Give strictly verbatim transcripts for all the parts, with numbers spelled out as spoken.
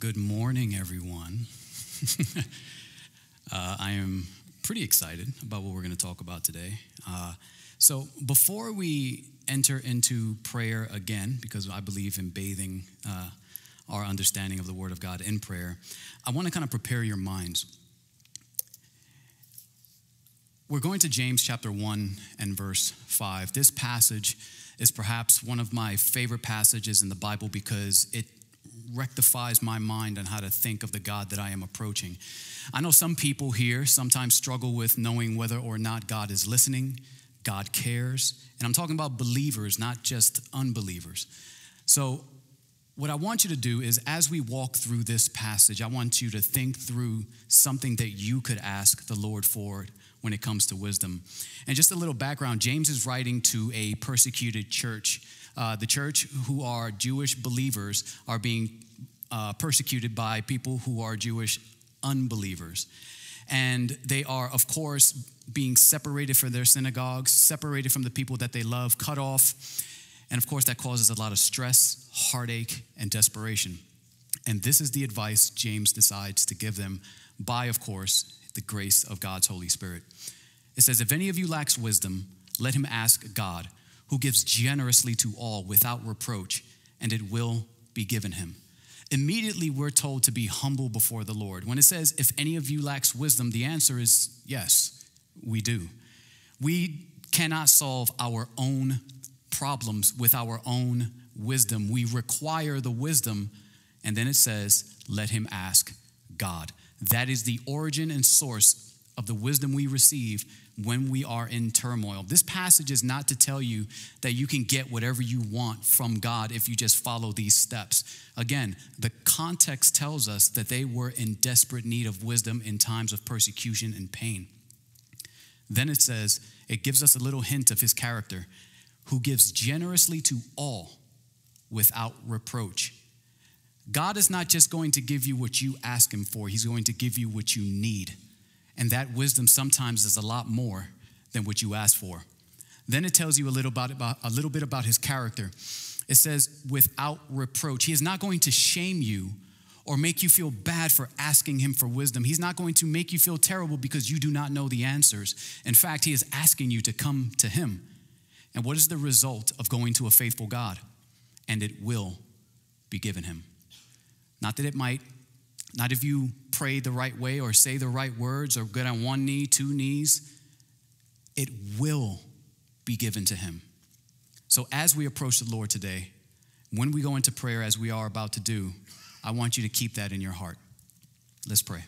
Good morning, everyone. uh, I am pretty excited about what we're going to talk about today. Uh, so before we enter into prayer again, because I believe in bathing uh, our understanding of the Word of God in prayer, I want to kind of prepare your minds. We're going to James chapter one and verse five. This passage is perhaps one of my favorite passages in the Bible because it rectifies my mind on how to think of the God that I am approaching. I know some people here sometimes struggle with knowing whether or not God is listening, God cares, and I'm talking about believers, not just unbelievers. So what I want you to do is, as we walk through this passage, I want you to think through something that you could ask the Lord for when it comes to wisdom. And just a little background, James is writing to a persecuted church. Uh, the church who are Jewish believers are being uh, persecuted by people who are Jewish unbelievers. And they are, of course, being separated from their synagogues, separated from the people that they love, cut off. And of course, that causes a lot of stress, heartache, and desperation. And this is the advice James decides to give them by, of course, the grace of God's Holy Spirit. It says, if any of you lacks wisdom, let him ask God, who gives generously to all without reproach, and it will be given him. Immediately, we're told to be humble before the Lord. When it says, if any of you lacks wisdom, the answer is yes, we do. We cannot solve our own problems with our own wisdom. We require the wisdom, and then it says, let him ask God. That is the origin and source of the wisdom we receive when we are in turmoil. This passage is not to tell you that you can get whatever you want from God if you just follow these steps. Again, the context tells us that they were in desperate need of wisdom in times of persecution and pain. Then it says, it gives us a little hint of his character, who gives generously to all without reproach. God is not just going to give you what you ask him for, he's going to give you what you need. And that wisdom sometimes is a lot more than what you ask for. Then it tells you a little, about, about, a little bit about his character. It says, without reproach. He is not going to shame you or make you feel bad for asking him for wisdom. He's not going to make you feel terrible because you do not know the answers. In fact, he is asking you to come to him. And what is the result of going to a faithful God? And it will be given him. Not that it might, not if you pray the right way or say the right words or get on one knee, two knees. It will be given to him. So as we approach the Lord today, when we go into prayer as we are about to do, I want you to keep that in your heart. Let's pray.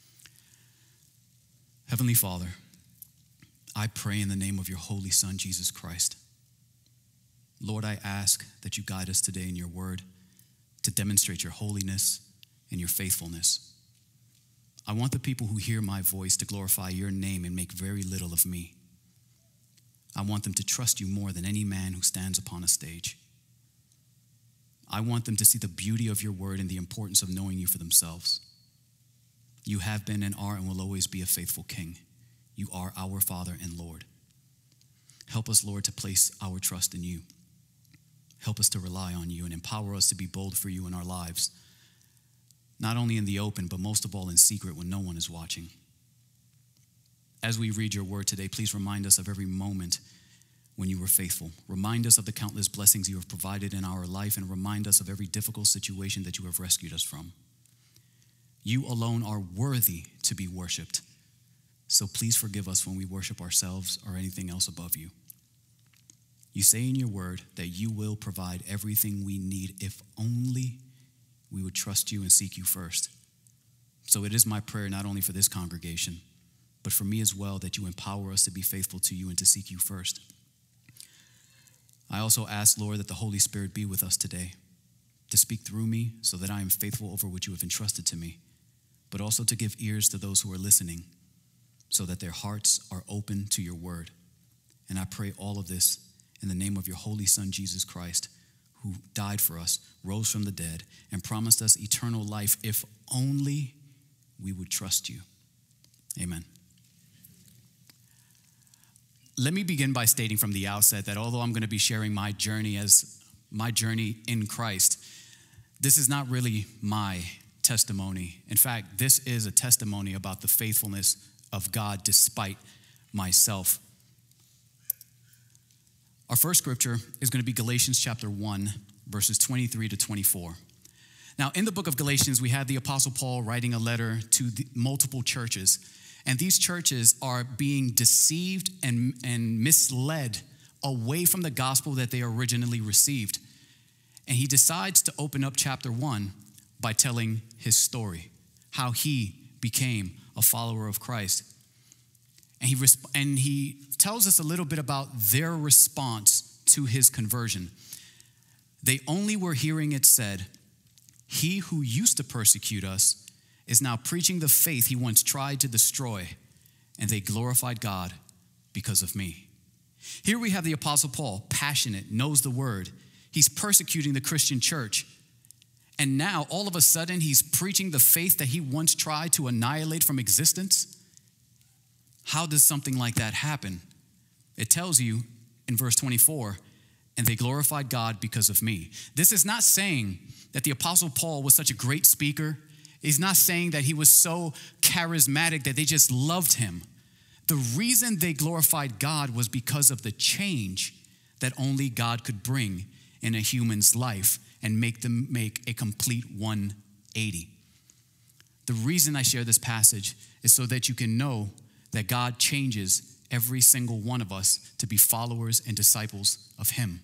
Heavenly Father, I pray in the name of your Holy Son, Jesus Christ. Lord, I ask that you guide us today in your word to demonstrate your holiness and your faithfulness. I want the people who hear my voice to glorify your name and make very little of me. I want them to trust you more than any man who stands upon a stage. I want them to see the beauty of your word and the importance of knowing you for themselves. You have been and are and will always be a faithful King. You are our Father and Lord. Help us, Lord, to place our trust in you. Help us to rely on you and empower us to be bold for you in our lives, not only in the open, but most of all in secret when no one is watching. As we read your word today, please remind us of every moment when you were faithful. Remind us of the countless blessings you have provided in our life, and remind us of every difficult situation that you have rescued us from. You alone are worthy to be worshiped. So please forgive us when we worship ourselves or anything else above you. You say in your word that you will provide everything we need if only we would trust you and seek you first. So it is my prayer not only for this congregation, but for me as well, that you empower us to be faithful to you and to seek you first. I also ask, Lord, that the Holy Spirit be with us today to speak through me so that I am faithful over what you have entrusted to me, but also to give ears to those who are listening so that their hearts are open to your word. And I pray all of this in the name of your Holy Son, Jesus Christ, who died for us, rose from the dead, and promised us eternal life if only we would trust you. Amen. Let me begin by stating from the outset that although I'm going to be sharing my journey as my journey in Christ, this is not really my testimony. In fact, this is a testimony about the faithfulness of God despite myself. Our first scripture is going to be Galatians chapter one, verses twenty-three to twenty-four. Now, in the book of Galatians, we have the Apostle Paul writing a letter to the multiple churches, and these churches are being deceived and, and misled away from the gospel that they originally received. And he decides to open up chapter one by telling his story, how he became a follower of Christ. And he, resp- and he tells us a little bit about their response to his conversion. They only were hearing it said, "He who used to persecute us is now preaching the faith he once tried to destroy, and they glorified God because of me." Here we have the Apostle Paul, passionate, knows the word. He's persecuting the Christian church. And now, all of a sudden, he's preaching the faith that he once tried to annihilate from existence. How does something like that happen? It tells you in verse twenty-four, "And they glorified God because of me." This is not saying that the Apostle Paul was such a great speaker. He's not saying that he was so charismatic that they just loved him. The reason they glorified God was because of the change that only God could bring in a human's life and make them make a complete one eighty. The reason I share this passage is so that you can know that God changes every single one of us to be followers and disciples of him.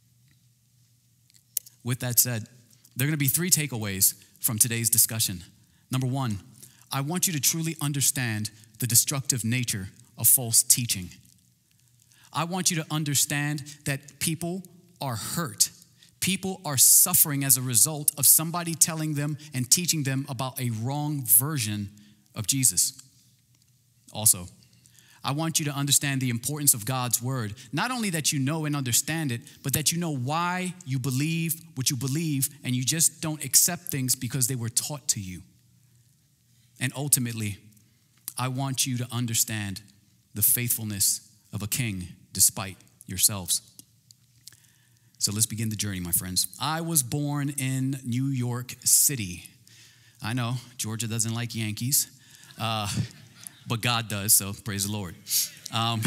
With that said, there are going to be three takeaways from today's discussion. Number one, I want you to truly understand the destructive nature of false teaching. I want you to understand that people are hurt. People are suffering as a result of somebody telling them and teaching them about a wrong version of Jesus. Also, I want you to understand the importance of God's word. Not only that you know and understand it, but that you know why you believe what you believe, and you just don't accept things because they were taught to you. And ultimately, I want you to understand the faithfulness of a king despite yourselves. So let's begin the journey, my friends. I was born in New York City. I know, Georgia doesn't like Yankees. Uh, But God does, so praise the Lord. Um,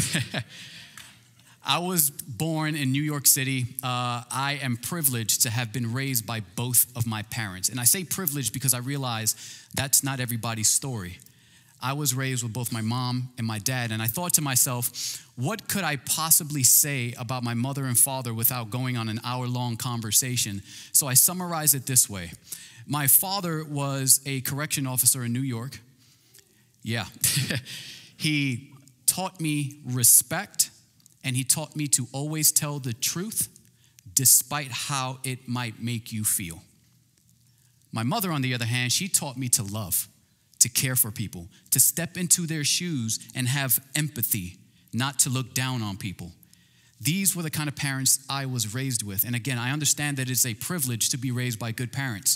I was born in New York City. Uh, I am privileged to have been raised by both of my parents. And I say privileged because I realize that's not everybody's story. I was raised with both my mom and my dad, and I thought to myself, what could I possibly say about my mother and father without going on an hour-long conversation? So I summarized it this way. My father was a correction officer in New York. Yeah, he taught me respect, and he taught me to always tell the truth despite how it might make you feel. My mother, on the other hand, she taught me to love, to care for people, to step into their shoes and have empathy, not to look down on people. These were the kind of parents I was raised with. And again, I understand that it's a privilege to be raised by good parents.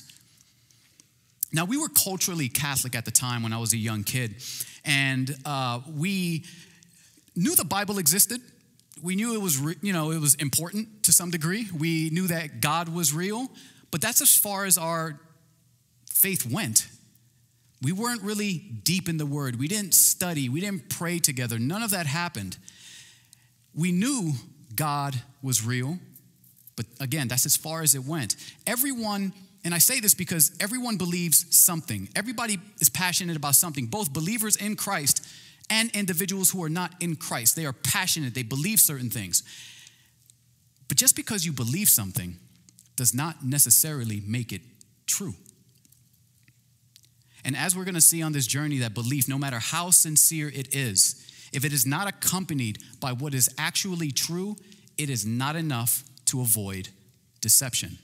Now, we were culturally Catholic at the time when I was a young kid, and uh, we knew the Bible existed. We knew it was, re- you know, it was important to some degree. We knew that God was real, but that's as far as our faith went. We weren't really deep in the Word. We didn't study. We didn't pray together. None of that happened. We knew God was real, but again, that's as far as it went. Everyone. And I say this because everyone believes something. Everybody is passionate about something, both believers in Christ and individuals who are not in Christ. They are passionate. They believe certain things. But just because you believe something does not necessarily make it true. And as we're going to see on this journey, that belief, no matter how sincere it is, if it is not accompanied by what is actually true, it is not enough to avoid deception.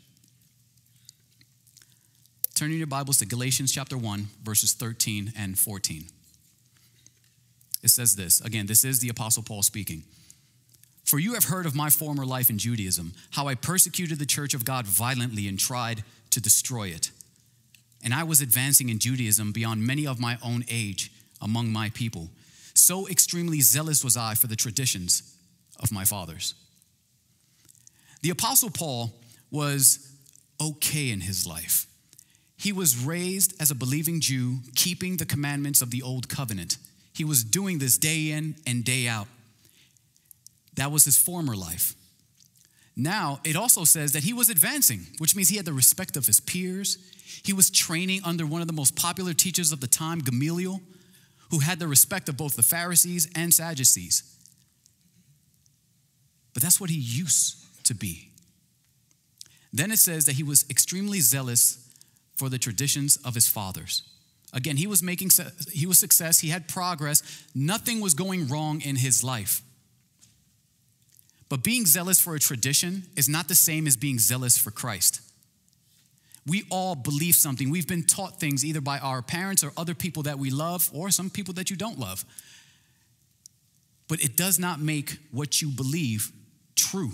Turning your Bibles to Galatians chapter one, verses thirteen and fourteen. It says this. Again, this is the Apostle Paul speaking. "For you have heard of my former life in Judaism, how I persecuted the church of God violently and tried to destroy it. And I was advancing in Judaism beyond many of my own age among my people. So extremely zealous was I for the traditions of my fathers." The Apostle Paul was okay in his life. He was raised as a believing Jew, keeping the commandments of the old covenant. He was doing this day in and day out. That was his former life. Now, it also says that he was advancing, which means he had the respect of his peers. He was training under one of the most popular teachers of the time, Gamaliel, who had the respect of both the Pharisees and Sadducees. But that's what he used to be. Then it says that he was extremely zealous for the traditions of his fathers. Again, he was making, he was success, he had progress, nothing was going wrong in his life. But being zealous for a tradition is not the same as being zealous for Christ. We all believe something. We've been taught things either by our parents or other people that we love, or some people that you don't love. But it does not make what you believe true.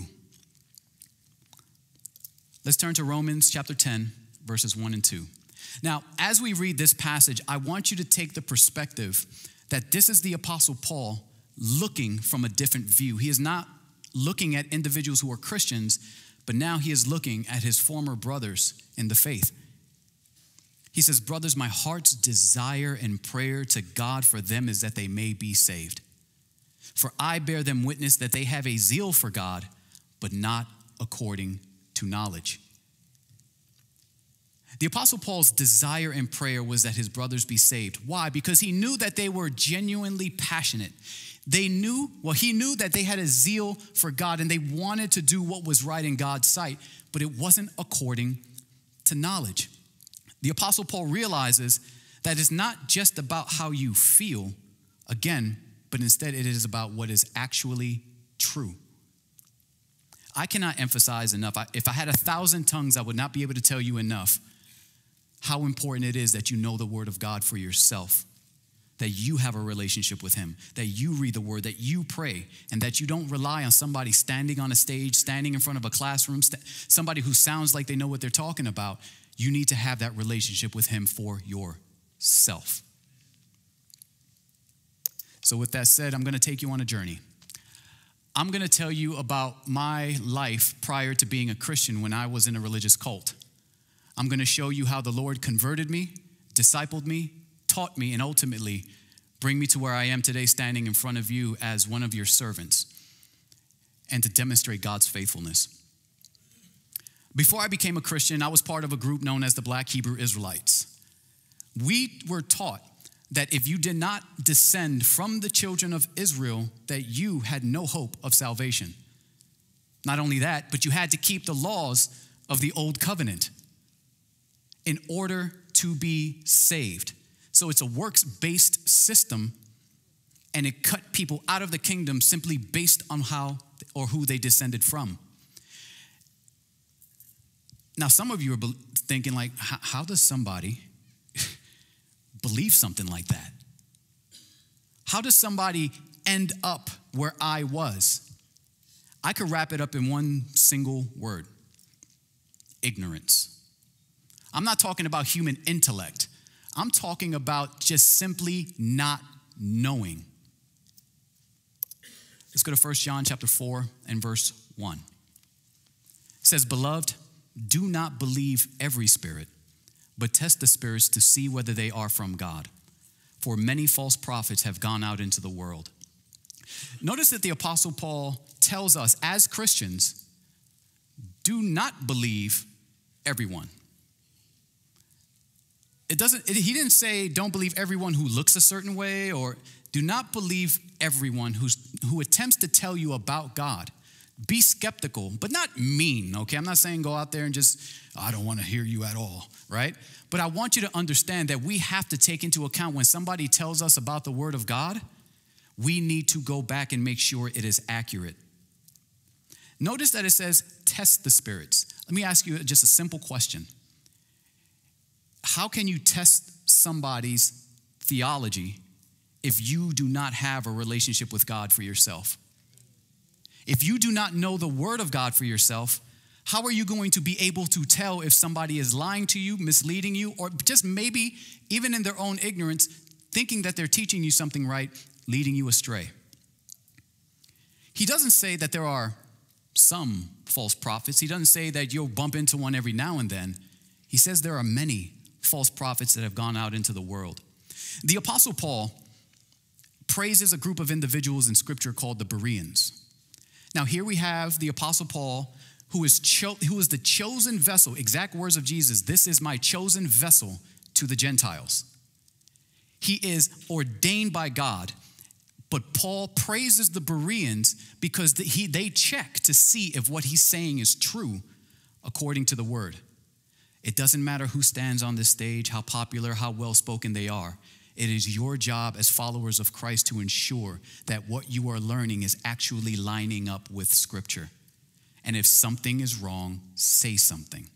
Let's turn to Romans chapter ten, verses one and two. Now, as we read this passage, I want you to take the perspective that this is the Apostle Paul looking from a different view. He is not looking at individuals who are Christians, but now he is looking at his former brothers in the faith. He says, brothers, my heart's desire and prayer to God for them is that they may be saved. For I bear them witness that they have a zeal for God, but not according to knowledge. The Apostle Paul's desire and prayer was that his brothers be saved. Why? Because he knew that they were genuinely passionate. They knew, well, he knew that they had a zeal for God and they wanted to do what was right in God's sight, but it wasn't according to knowledge. The Apostle Paul realizes that it's not just about how you feel, again, but instead it is about what is actually true. I cannot emphasize enough. If I had a thousand tongues, I would not be able to tell you enough how important it is that you know the word of God for yourself, that you have a relationship with him, that you read the word, that you pray, and that you don't rely on somebody standing on a stage, standing in front of a classroom, st- somebody who sounds like they know what they're talking about. You need to have that relationship with him for yourself. So with that said, I'm going to take you on a journey. I'm going to tell you about my life prior to being a Christian when I was in a religious cult. I'm going to show you how the Lord converted me, discipled me, taught me, and ultimately bring me to where I am today, standing in front of you as one of your servants and to demonstrate God's faithfulness. Before I became a Christian, I was part of a group known as the Black Hebrew Israelites. We were taught that if you did not descend from the children of Israel, that you had no hope of salvation. Not only that, but you had to keep the laws of the old covenant in order to be saved. So it's a works-based system, and it cut people out of the kingdom simply based on how or who they descended from. Now, some of you are thinking like, how does somebody believe something like that? How does somebody end up where I was? I could wrap it up in one single word: ignorance. I'm not talking about human intellect. I'm talking about just simply not knowing. Let's go to First John chapter four and verse one. It says, beloved, do not believe every spirit, but test the spirits to see whether they are from God. For many false prophets have gone out into the world. Notice that the Apostle Paul tells us as Christians, do not believe everyone. It doesn't, it, he didn't say don't believe everyone who looks a certain way, or do not believe everyone who's, who attempts to tell you about God. Be skeptical, but not mean, okay? I'm not saying go out there and just, I don't want to hear you at all, right? But I want you to understand that we have to take into account when somebody tells us about the word of God, we need to go back and make sure it is accurate. Notice that it says, test the spirits. Let me ask you just a simple question. How can you test somebody's theology if you do not have a relationship with God for yourself? If you do not know the word of God for yourself, how are you going to be able to tell if somebody is lying to you, misleading you, or just maybe even in their own ignorance, thinking that they're teaching you something right, leading you astray? He doesn't say that there are some false prophets. He doesn't say that you'll bump into one every now and then. He says there are many false prophets that have gone out into the world. The Apostle Paul praises a group of individuals in Scripture called the Bereans. Now here we have the Apostle Paul, who is, cho- who is the chosen vessel, exact words of Jesus, this is my chosen vessel to the Gentiles. He is ordained by God, but Paul praises the Bereans because the, he, they check to see if what he's saying is true according to the word. It doesn't matter who stands on this stage, how popular, how well-spoken they are. It is your job as followers of Christ to ensure that what you are learning is actually lining up with Scripture. And if something is wrong, say something.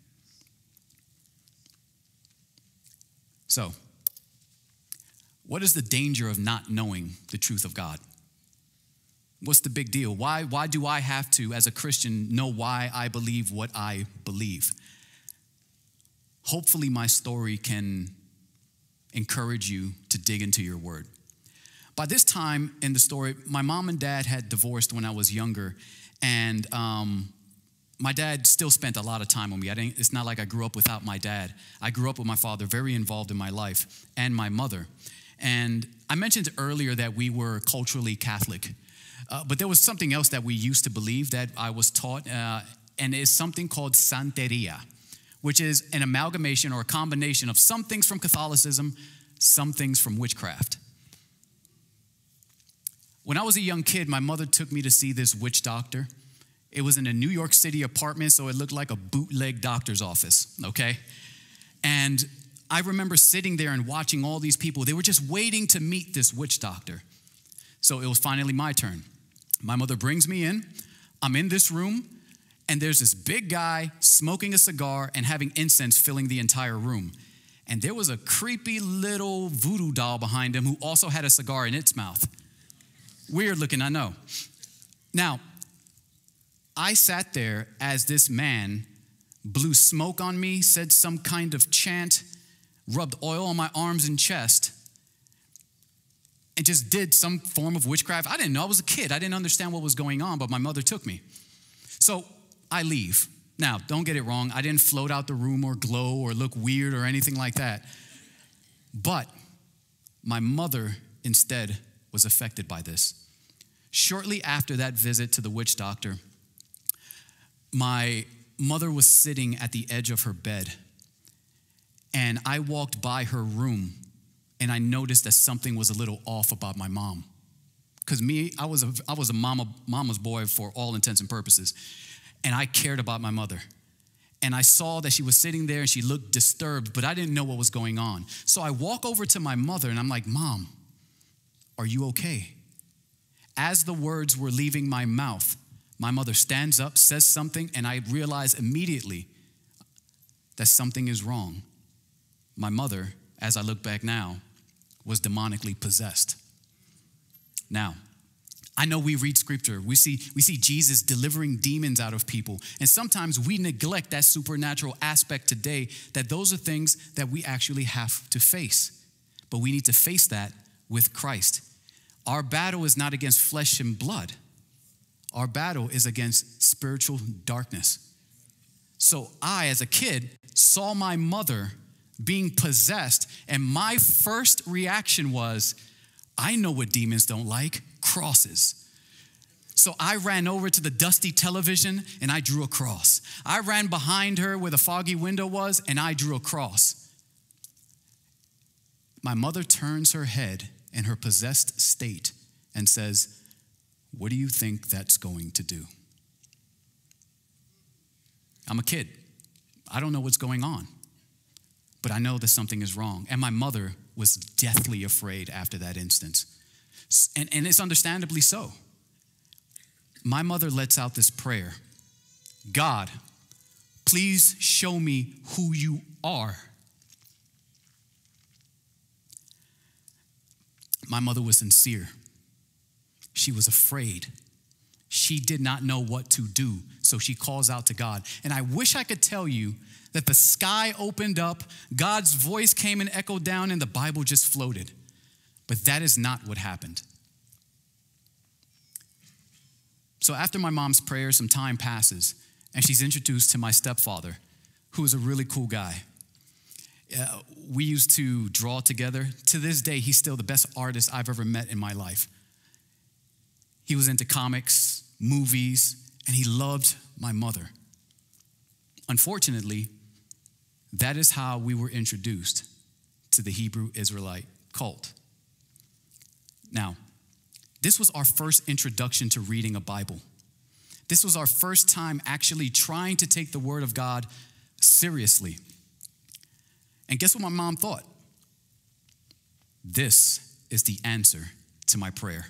So, what is the danger of not knowing the truth of God? What's the big deal? Why, why do I have to, as a Christian, know why I believe what I believe? Hopefully my story can encourage you to dig into your word. By this time in the story, my mom and dad had divorced when I was younger, and um, my dad still spent a lot of time with me. I didn't, it's not like I grew up without my dad. I grew up with my father, very involved in my life, and my mother. And I mentioned earlier that we were culturally Catholic, uh, but there was something else that we used to believe that I was taught, uh, and it's something called Santeria, which is an amalgamation or a combination of some things from Catholicism, some things from witchcraft. When I was a young kid, my mother took me to see this witch doctor. It was in a New York City apartment, so it looked like a bootleg doctor's office, okay? And I remember sitting there and watching all these people. They were just waiting to meet this witch doctor. So it was finally my turn. My mother brings me in. I'm in this room, and there's this big guy smoking a cigar and having incense filling the entire room. And there was a creepy little voodoo doll behind him who also had a cigar in its mouth. Weird looking, I know. Now, I sat there as this man blew smoke on me, said some kind of chant, rubbed oil on my arms and chest, and just did some form of witchcraft. I didn't know. I was a kid. I didn't understand what was going on, but my mother took me. So I leave. Now, don't get it wrong. I didn't float out the room or glow or look weird or anything like that. But my mother instead was affected by this. Shortly after that visit to the witch doctor, my mother was sitting at the edge of her bed, and I walked by her room, and I noticed that something was a little off about my mom. Because me, I was a, I was a mama, mama's boy for all intents and purposes, and I cared about my mother. And I saw that she was sitting there, and she looked disturbed, but I didn't know what was going on. So I walk over to my mother, and I'm like, Mom, are you okay? As the words were leaving my mouth, my mother stands up, says something, and I realize immediately that something is wrong. My mother, as I look back now, was demonically possessed. Now, I know we read scripture. We see, we see Jesus delivering demons out of people. And sometimes we neglect that supernatural aspect today, that those are things that we actually have to face. But we need to face that with Christ. Our battle is not against flesh and blood. Our battle is against spiritual darkness. So I, as a kid, saw my mother being possessed, and my first reaction was, I know what demons don't like, crosses. So I ran over to the dusty television and I drew a cross. I ran behind her where the foggy window was and I drew a cross. My mother turns her head in her possessed state and says, what do you think that's going to do? I'm a kid. I don't know what's going on, but I know that something is wrong. And my mother was deathly afraid after that instance. And, and it's understandably so. My mother lets out this prayer. God, please show me who you are. My mother was sincere. She was afraid. She did not know what to do, so she calls out to God. And I wish I could tell you that the sky opened up, God's voice came and echoed down, and the Bible just floated. But that is not what happened. So after my mom's prayer, some time passes, and she's introduced to my stepfather, who is a really cool guy. Uh, we used to draw together. To this day, he's still the best artist I've ever met in my life. He was into comics, movies, and he loved my mother. Unfortunately, that is how we were introduced to the Hebrew Israelite cult. Now, this was our first introduction to reading a Bible. This was our first time actually trying to take the Word of God seriously. And guess what my mom thought? This is the answer to my prayer.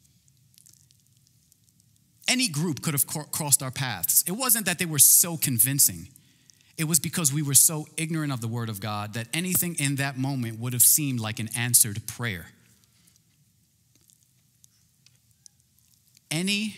Any group could have crossed our paths. It wasn't that they were so convincing. It was because we were so ignorant of the Word of God that anything in that moment would have seemed like an answered prayer. Any,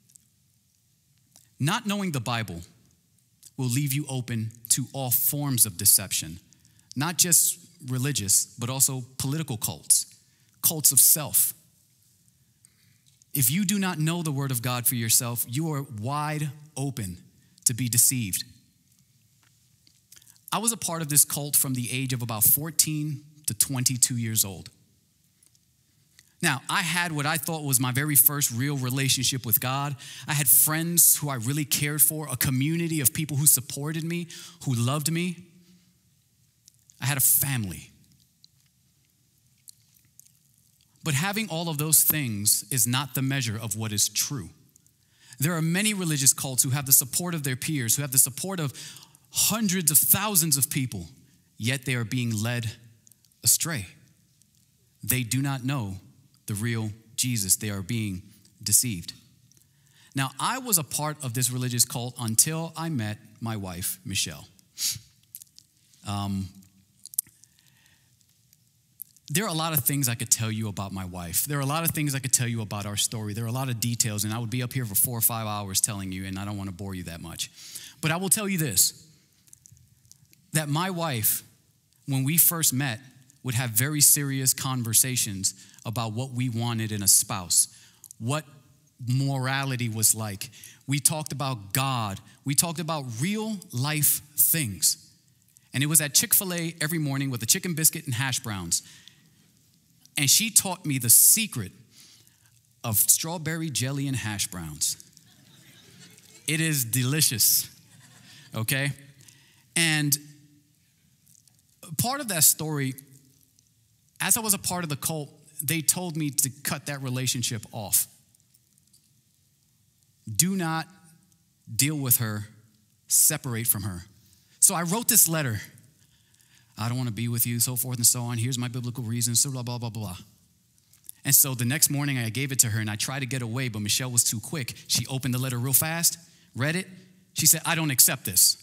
not knowing the Bible will leave you open to all forms of deception, not just religious, but also political cults, cults of self. If you do not know the Word of God for yourself, you are wide open to be deceived. I was a part of this cult from the age of about fourteen to twenty-two years old. Now, I had what I thought was my very first real relationship with God. I had friends who I really cared for, a community of people who supported me, who loved me. I had a family. But having all of those things is not the measure of what is true. There are many religious cults who have the support of their peers, who have the support of hundreds of thousands of people, yet they are being led astray. They do not know the real Jesus. They are being deceived. Now, I was a part of this religious cult until I met my wife, Michelle. Um, There are a lot of things I could tell you about my wife. There are a lot of things I could tell you about our story. There are a lot of details, and I would be up here for four or five hours telling you, and I don't want to bore you that much. But I will tell you this, that my wife, when we first met, would have very serious conversations about what we wanted in a spouse, what morality was like. We talked about God. We talked about real life things. And it was at Chick-fil-A every morning with a chicken biscuit and hash browns. And she taught me the secret of strawberry jelly and hash browns. It is delicious, okay? And part of that story, as I was a part of the cult, they told me to cut that relationship off. Do not deal with her, separate from her. So I wrote this letter. I don't want to be with you, so forth and so on. Here's my biblical reasons, so blah, blah, blah, blah. And so the next morning I gave it to her and I tried to get away, but Michelle was too quick. She opened the letter real fast, read it. She said, I don't accept this.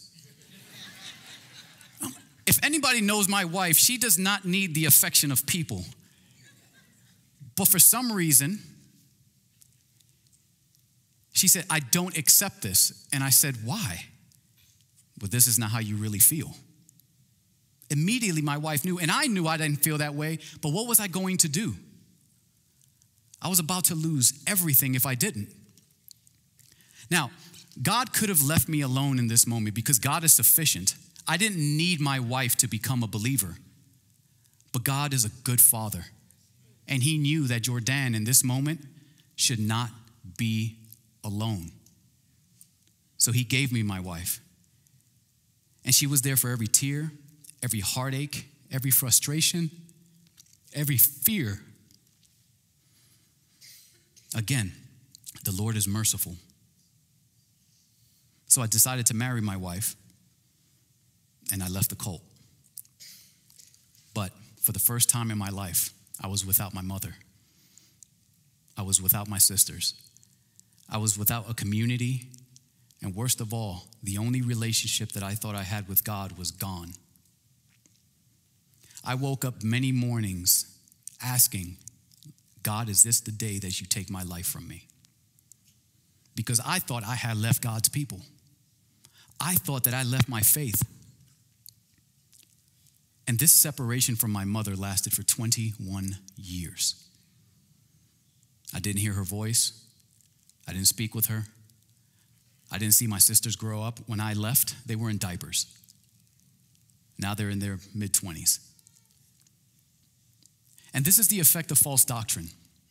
If anybody knows my wife, she does not need the affection of people. But for some reason, she said, I don't accept this. And I said, why? But this is not how you really feel. Immediately, my wife knew, and I knew I didn't feel that way, but what was I going to do? I was about to lose everything if I didn't. Now, God could have left me alone in this moment because God is sufficient. I didn't need my wife to become a believer, but God is a good father, and he knew that Jordan in this moment should not be alone. So he gave me my wife, and she was there for every tear, every heartache, every frustration, every fear. Again, the Lord is merciful. So I decided to marry my wife, and I left the cult. But for the first time in my life, I was without my mother. I was without my sisters. I was without a community. And worst of all, the only relationship that I thought I had with God was gone. I woke up many mornings asking, God, is this the day that you take my life from me? Because I thought I had left God's people. I thought that I left my faith. And this separation from my mother lasted for twenty-one years. I didn't hear her voice. I didn't speak with her. I didn't see my sisters grow up. When I left, they were in diapers. Now they're in their mid-twenties. And this is the effect of false doctrine.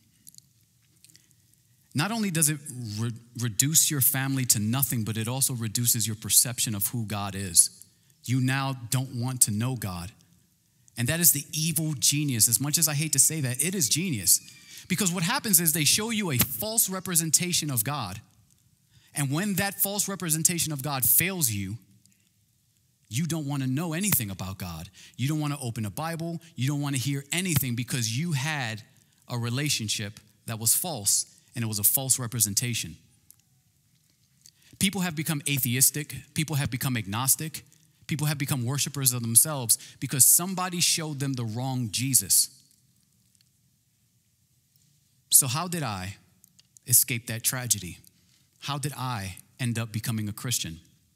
Not only does it re- reduce your family to nothing, but it also reduces your perception of who God is. You now don't want to know God. And that is the evil genius. As much as I hate to say that, it is genius. Because what happens is they show you a false representation of God. And when that false representation of God fails you, you don't want to know anything about God. You don't want to open a Bible. You don't want to hear anything because you had a relationship that was false, and it was a false representation. People have become atheistic. People have become agnostic. People have become worshipers of themselves because somebody showed them the wrong Jesus. So how did I escape that tragedy? How did I end up becoming a Christian?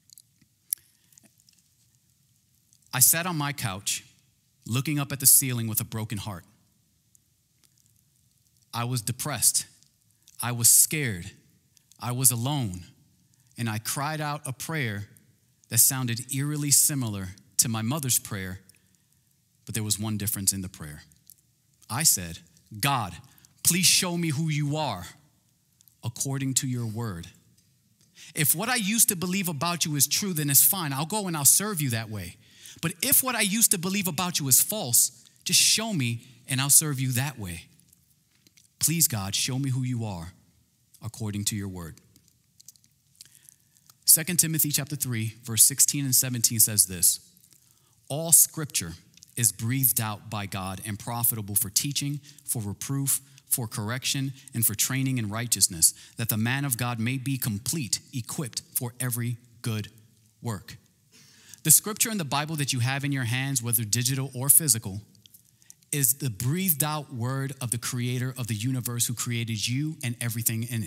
I sat on my couch looking up at the ceiling with a broken heart. I was depressed. I was scared. I was alone. And I cried out a prayer that sounded eerily similar to my mother's prayer, but there was one difference in the prayer. I said, God, please show me who you are according to your word. If what I used to believe about you is true, then it's fine. I'll go and I'll serve you that way. But if what I used to believe about you is false, just show me and I'll serve you that way. Please, God, show me who you are according to your word. Second Timothy chapter three, verse sixteen and seventeen says this: all scripture is breathed out by God and profitable for teaching, for reproof, for correction, and for training in righteousness, that the man of God may be complete, equipped for every good work. The scripture in the Bible that you have in your hands, whether digital or physical, is the breathed out word of the creator of the universe who created you and everything in it.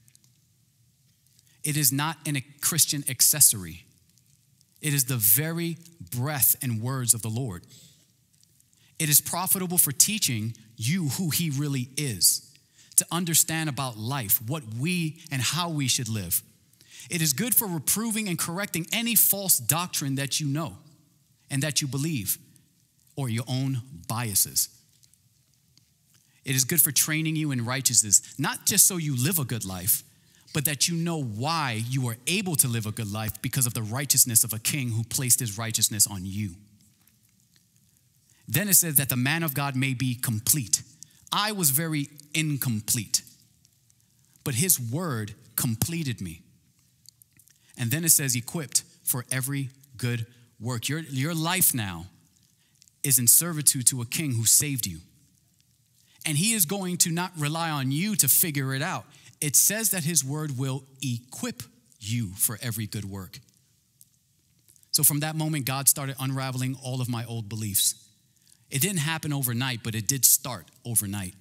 It is not a Christian accessory. It is the very breath and words of the Lord. It is profitable for teaching you who he really is, to understand about life, what we and how we should live. It is good for reproving and correcting any false doctrine that you know and that you believe, or your own biases. It is good for training you in righteousness, not just so you live a good life, but that you know why you are able to live a good life because of the righteousness of a king who placed his righteousness on you. Then it says that the man of God may be complete. I was very incomplete, but his word completed me. And then it says equipped for every good work. Your, your life now is in servitude to a king who saved you. And he is going to not rely on you to figure it out. It says that his word will equip you for every good work. So from that moment, God started unraveling all of my old beliefs. It didn't happen overnight, but it did start overnight.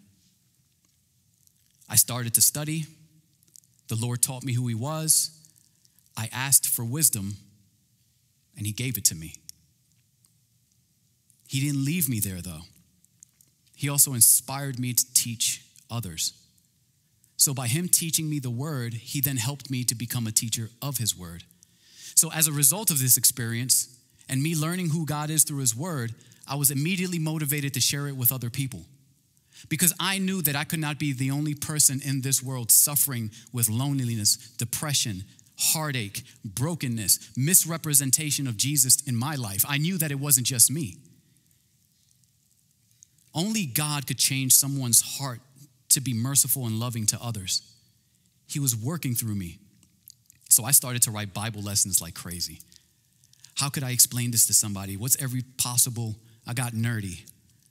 I started to study. The Lord taught me who he was. I asked for wisdom, and he gave it to me. He didn't leave me there, though. He also inspired me to teach others. So by him teaching me the word, he then helped me to become a teacher of his word. So as a result of this experience and me learning who God is through his word, I was immediately motivated to share it with other people because I knew that I could not be the only person in this world suffering with loneliness, depression, heartache, brokenness, misrepresentation of Jesus in my life. I knew that it wasn't just me. Only God could change someone's heart to be merciful and loving to others. He was working through me. So I started to write Bible lessons like crazy. How could I explain this to somebody? What's every possible, I got nerdy.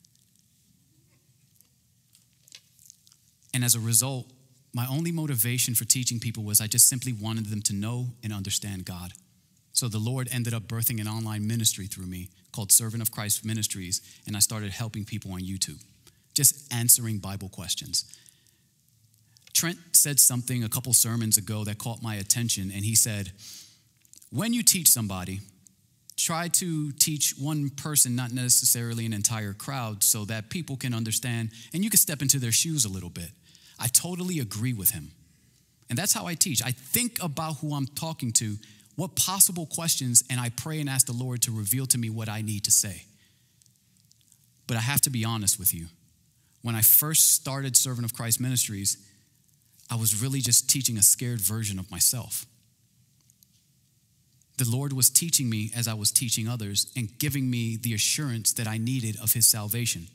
And as a result, my only motivation for teaching people was I just simply wanted them to know and understand God. So the Lord ended up birthing an online ministry through me called Servant of Christ Ministries, and I started helping people on YouTube, just answering Bible questions. Trent said something a couple sermons ago that caught my attention, and he said, when you teach somebody, try to teach one person, not necessarily an entire crowd, so that people can understand and you can step into their shoes a little bit. I totally agree with him. And that's how I teach. I think about who I'm talking to What possible questions? And I pray and ask the Lord to reveal to me what I need to say. But I have to be honest with you. When I first started Servant of Christ Ministries, I was really just teaching a scared version of myself. The Lord was teaching me as I was teaching others and giving me the assurance that I needed of his salvation.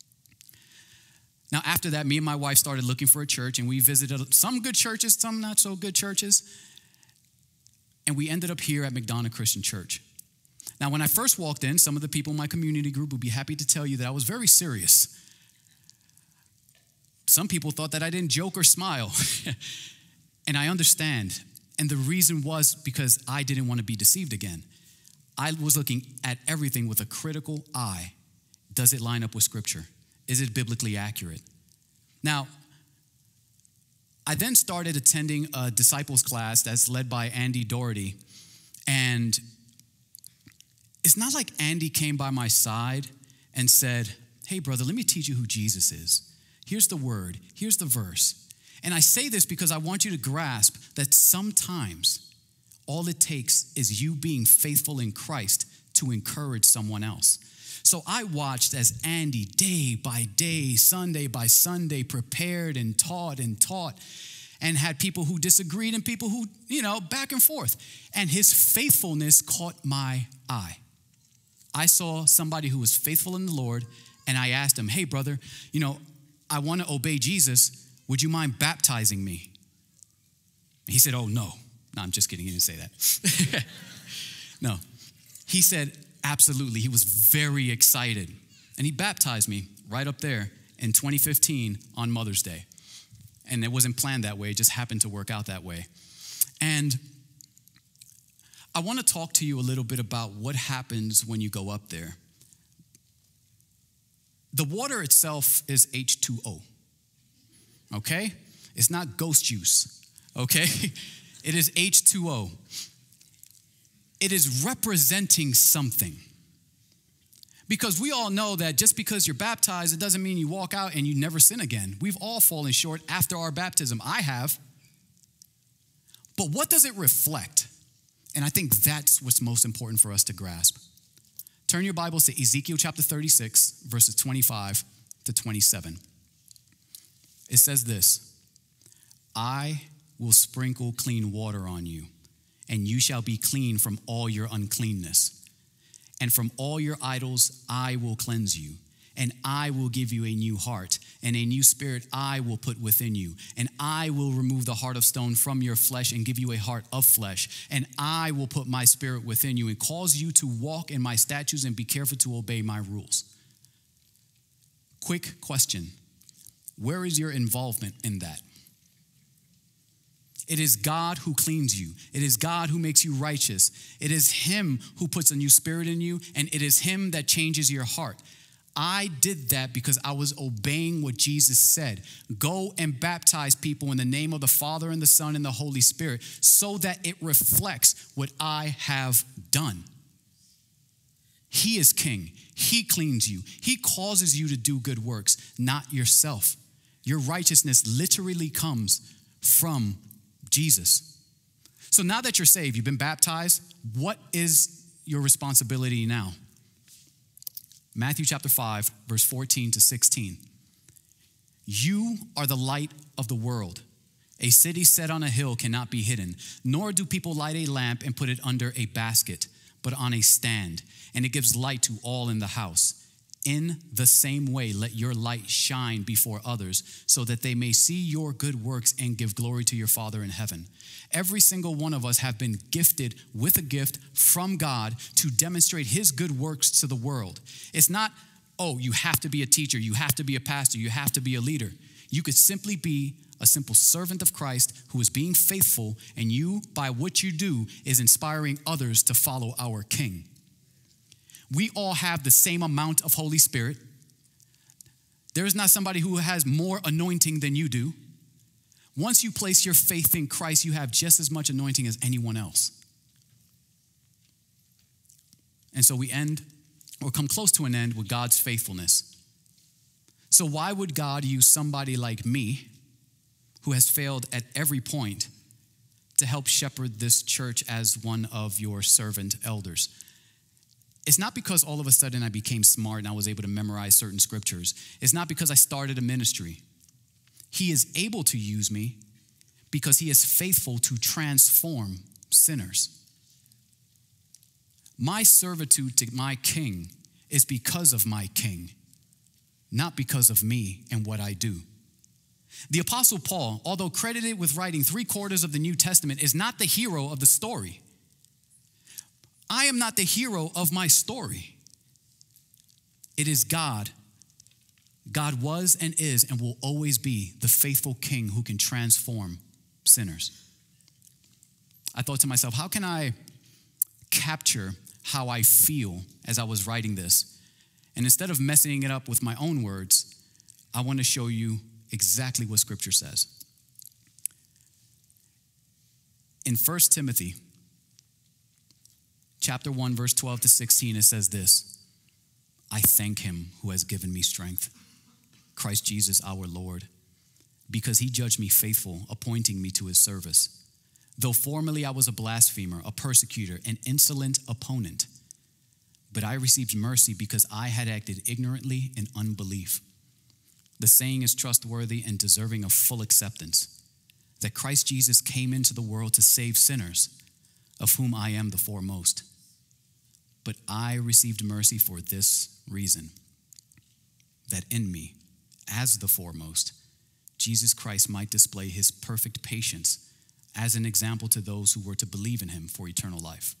Now, after that, me and my wife started looking for a church, and we visited some good churches, some not so good churches. And we ended up here at McDonough Christian Church. Now, when I first walked in, some of the people in my community group would be happy to tell you that I was very serious. Some people thought that I didn't joke or smile. And I understand. And the reason was because I didn't want to be deceived again. I was looking at everything with a critical eye. Does it line up with Scripture? Is it biblically accurate? Now, I then started attending a disciples class that's led by Andy Doherty. And it's not like Andy came by my side and said, hey, brother, let me teach you who Jesus is. Here's the word. Here's the verse. And I say this because I want you to grasp that sometimes all it takes is you being faithful in Christ to encourage someone else. So I watched as Andy, day by day, Sunday by Sunday, prepared and taught and taught, and had people who disagreed and people who, you know, back and forth. And his faithfulness caught my eye. I saw somebody who was faithful in the Lord, and I asked him, hey, brother, you know, I want to obey Jesus. Would you mind baptizing me? He said, oh, no. No, I'm just kidding. He didn't say that. No. He said, absolutely. He was very excited. And he baptized me right up there in twenty fifteen on Mother's Day. And it wasn't planned that way. It just happened to work out that way. And I want to talk to you a little bit about what happens when you go up there. The water itself is H two O. Okay? It's not ghost juice, okay? It is H two O. It is representing something. Because we all know that just because you're baptized, it doesn't mean you walk out and you never sin again. We've all fallen short after our baptism. I have. But what does it reflect? And I think that's what's most important for us to grasp. Turn your Bibles to Ezekiel chapter thirty-six, verses twenty-five to twenty-seven. It says this, I will sprinkle clean water on you, and you shall be clean from all your uncleanness. And from all your idols I will cleanse you, and I will give you a new heart, and a new spirit I will put within you. And I will remove the heart of stone from your flesh and give you a heart of flesh. And I will put my spirit within you and cause you to walk in my statutes and be careful to obey my rules. Quick question. Where is your involvement in that? It is God who cleans you. It is God who makes you righteous. It is him who puts a new spirit in you, and it is him that changes your heart. I did that because I was obeying what Jesus said. Go and baptize people in the name of the Father and the Son and the Holy Spirit so that it reflects what I have done. He is king. He cleans you. He causes you to do good works, not yourself. Your righteousness literally comes from Jesus. So now that you're saved, you've been baptized, what is your responsibility now? Matthew chapter five, verse fourteen to sixteen. You are the light of the world. A city set on a hill cannot be hidden, nor do people light a lamp and put it under a basket, but on a stand, and it gives light to all in the house. In the same way, let your light shine before others so that they may see your good works and give glory to your Father in heaven. Every single one of us have been gifted with a gift from God to demonstrate his good works to the world. It's not, oh, you have to be a teacher, you have to be a pastor, you have to be a leader. You could simply be a simple servant of Christ who is being faithful, and you, by what you do, is inspiring others to follow our King. We all have the same amount of Holy Spirit. There is not somebody who has more anointing than you do. Once you place your faith in Christ, you have just as much anointing as anyone else. And so we end, or come close to an end, with God's faithfulness. So why would God use somebody like me, who has failed at every point, to help shepherd this church as one of your servant elders. It's not because all of a sudden I became smart and I was able to memorize certain scriptures. It's not because I started a ministry. He is able to use me because he is faithful to transform sinners. My servitude to my king is because of my king, not because of me and what I do. The Apostle Paul, although credited with writing three quarters of the New Testament, is not the hero of the story. I am not the hero of my story. It is God. God was and is and will always be the faithful king who can transform sinners. I thought to myself, how can I capture how I feel as I was writing this? And instead of messing it up with my own words, I want to show you exactly what Scripture says. In First Timothy, chapter one, verse twelve to sixteen, it says this: I thank him who has given me strength, Christ Jesus our Lord, because he judged me faithful, appointing me to his service. Though formerly I was a blasphemer, a persecutor, an insolent opponent, but I received mercy because I had acted ignorantly in unbelief. The saying is trustworthy and deserving of full acceptance, that Christ Jesus came into the world to save sinners, of whom I am the foremost. But I received mercy for this reason, that in me, as the foremost, Jesus Christ might display his perfect patience as an example to those who were to believe in him for eternal life.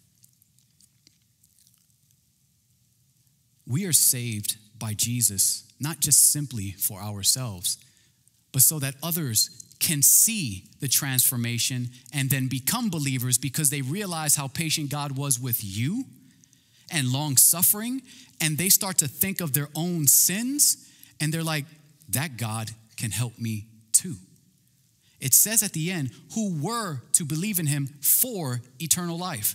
We are saved by Jesus, not just simply for ourselves, but so that others can see the transformation and then become believers because they realize how patient God was with you and long-suffering, and they start to think of their own sins, and they're like, that God can help me too. It says at the end, who were to believe in him for eternal life.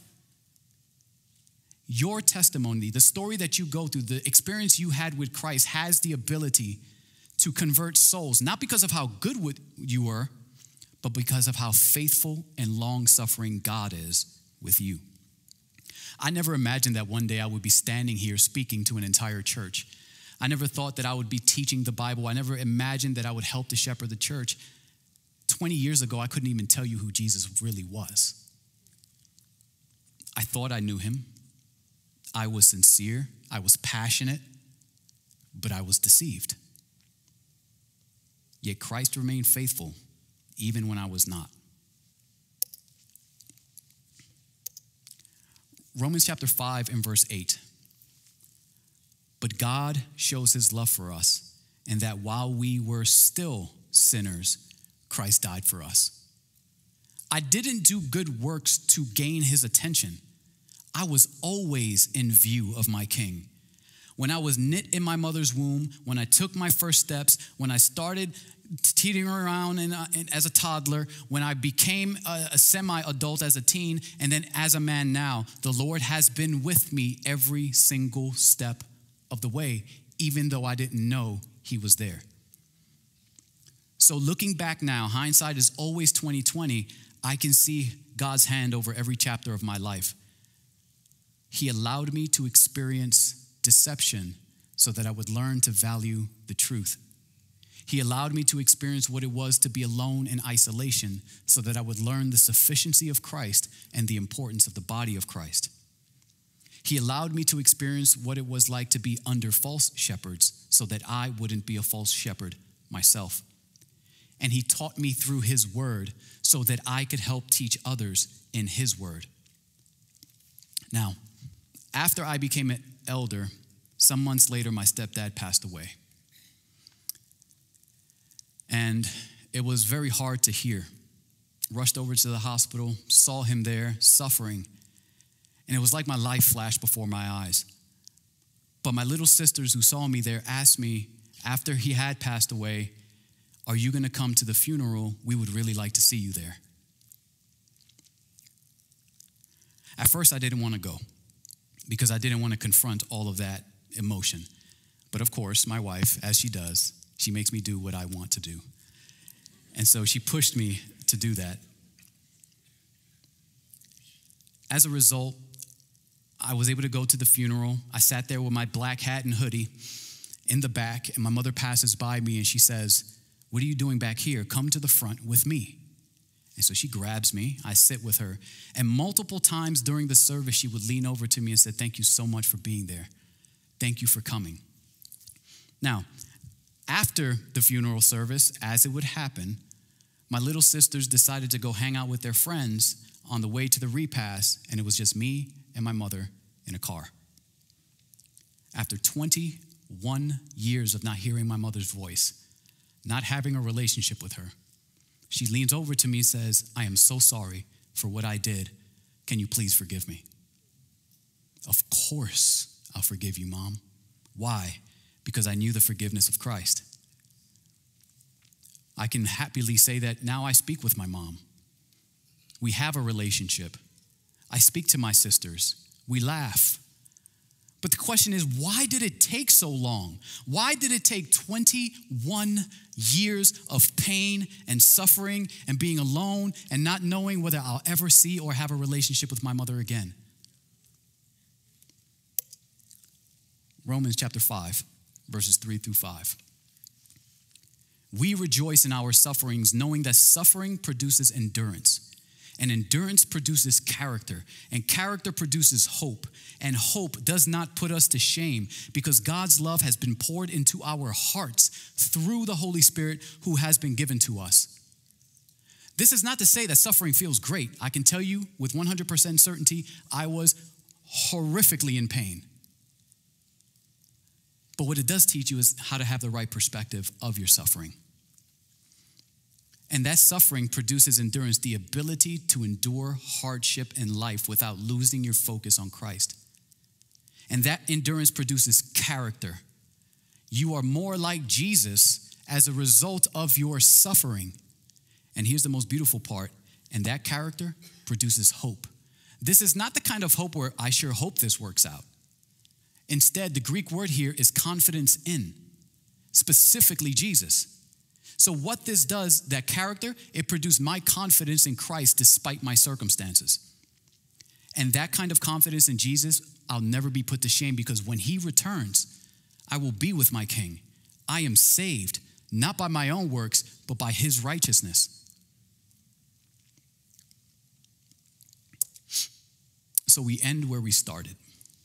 Your testimony, the story that you go through, the experience you had with Christ has the ability to convert souls, not because of how good you were, but because of how faithful and long-suffering God is with you. I never imagined that one day I would be standing here speaking to an entire church. I never thought that I would be teaching the Bible. I never imagined that I would help to shepherd the church. twenty years ago, I couldn't even tell you who Jesus really was. I thought I knew him. I was sincere. I was passionate, but I was deceived. Yet Christ remained faithful even when I was not. Romans chapter five and verse eight. But God shows his love for us, in that while we were still sinners, Christ died for us. I didn't do good works to gain his attention. I was always in view of my King. When I was knit in my mother's womb, when I took my first steps, when I started teetering around in, uh, in, as a toddler, when I became a, a semi-adult as a teen, and then as a man now, the Lord has been with me every single step of the way, even though I didn't know he was there. So looking back now, hindsight is always twenty twenty. I can see God's hand over every chapter of my life. He allowed me to experience deception so that I would learn to value the truth. He allowed me to experience what it was to be alone in isolation so that I would learn the sufficiency of Christ and the importance of the body of Christ. He allowed me to experience what it was like to be under false shepherds so that I wouldn't be a false shepherd myself. And he taught me through his word so that I could help teach others in his word. Now, after I became an elder, some months later, my stepdad passed away. And it was very hard to hear. Rushed over to the hospital, saw him there suffering, and it was like my life flashed before my eyes. But my little sisters who saw me there asked me, after he had passed away, are you going to come to the funeral? We would really like to see you there. At first, I didn't want to go because I didn't want to confront all of that emotion. But of course, my wife, as she does, she makes me do what I want to do. And so she pushed me to do that. as a result, I was able to go to the funeral. I sat there with my black hat and hoodie in the back, and my mother passes by me and she says, "What are you doing back here? Come to the front with me." And so she grabs me. I sit with her. And multiple times during the service, she would lean over to me and said, "Thank you so much for being there. Thank you for coming." Now, after the funeral service, as it would happen, my little sisters decided to go hang out with their friends on the way to the repast, and it was just me and my mother in a car. After twenty-one years of not hearing my mother's voice, not having a relationship with her, she leans over to me and says, "I am so sorry for what I did. Can you please forgive me?" Of course, I'll forgive you, Mom. Why? Because I knew the forgiveness of Christ. I can happily say that now I speak with my mom. We have a relationship. I speak to my sisters. We laugh. But the question is, why did it take so long? Why did it take twenty-one years of pain and suffering and being alone and not knowing whether I'll ever see or have a relationship with my mother again? Romans chapter five, verses three through five. We rejoice in our sufferings, knowing that suffering produces endurance. And endurance produces character, and character produces hope. And hope does not put us to shame, because God's love has been poured into our hearts through the Holy Spirit who has been given to us. This is not to say that suffering feels great. I can tell you with one hundred percent certainty, I was horrifically in pain. But what it does teach you is how to have the right perspective of your suffering. And that suffering produces endurance, the ability to endure hardship in life without losing your focus on Christ. And that endurance produces character. You are more like Jesus as a result of your suffering. And here's the most beautiful part, and that character produces hope. This is not the kind of hope where I sure hope this works out. Instead, the Greek word here is confidence in, specifically Jesus. So what this does, that character, it produced my confidence in Christ despite my circumstances. And that kind of confidence in Jesus, I'll never be put to shame, because when he returns, I will be with my King. I am saved, not by my own works, but by his righteousness. So we end where we started.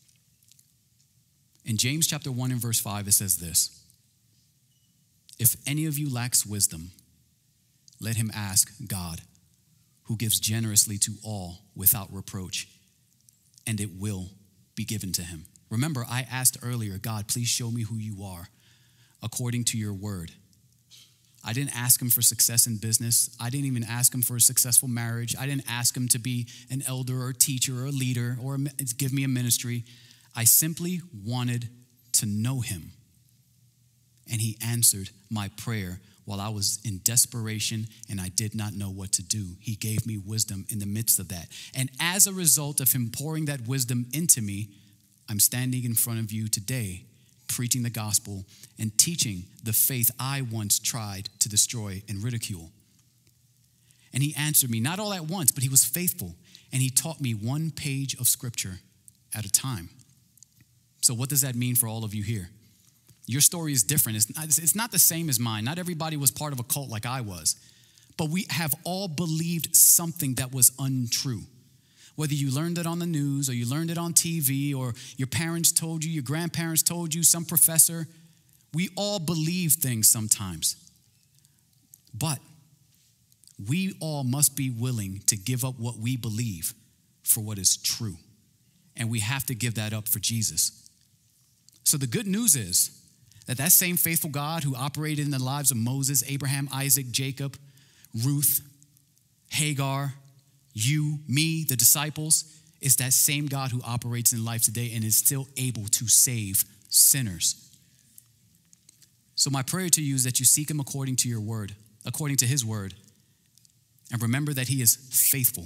In James chapter one and verse five, it says this: "If any of you lacks wisdom, let him ask God, who gives generously to all without reproach, and it will be given to him." Remember, I asked earlier, God, please show me who you are according to your word. I didn't ask him for success in business. I didn't even ask him for a successful marriage. I didn't ask him to be an elder or a teacher or a leader or give me a ministry. I simply wanted to know him. And he answered my prayer while I was in desperation and I did not know what to do. He gave me wisdom in the midst of that. And as a result of him pouring that wisdom into me, I'm standing in front of you today, preaching the gospel and teaching the faith I once tried to destroy and ridicule. And he answered me, not all at once, but he was faithful. And he taught me one page of scripture at a time. So what does that mean for all of you here? Your story is different. It's not, it's not the same as mine. Not everybody was part of a cult like I was. But we have all believed something that was untrue. Whether you learned it on the news or you learned it on T V or your parents told you, your grandparents told you, some professor, we all believe things sometimes. But we all must be willing to give up what we believe for what is true. And we have to give that up for Jesus. So the good news is that that same faithful God who operated in the lives of Moses, Abraham, Isaac, Jacob, Ruth, Hagar, you, me, the disciples, is that same God who operates in life today and is still able to save sinners. So my prayer to you is that you seek him according to your word, according to his word, and remember that he is faithful.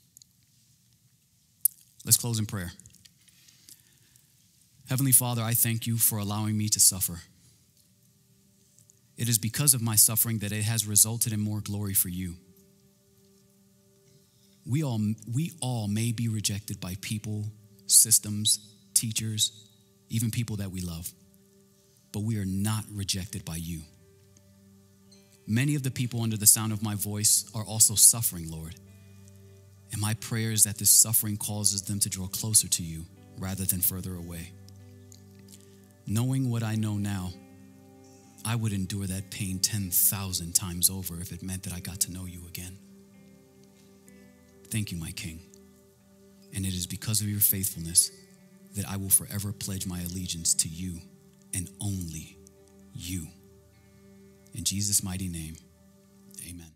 Let's close in prayer. Heavenly Father, I thank you for allowing me to suffer. It is because of my suffering that it has resulted in more glory for you. We all, we all may be rejected by people, systems, teachers, even people that we love, but we are not rejected by you. Many of the people under the sound of my voice are also suffering, Lord. And my prayer is that this suffering causes them to draw closer to you rather than further away. Knowing what I know now, I would endure that pain ten thousand times over if it meant that I got to know you again. Thank you, my King. And it is because of your faithfulness that I will forever pledge my allegiance to you and only you. In Jesus' mighty name, amen.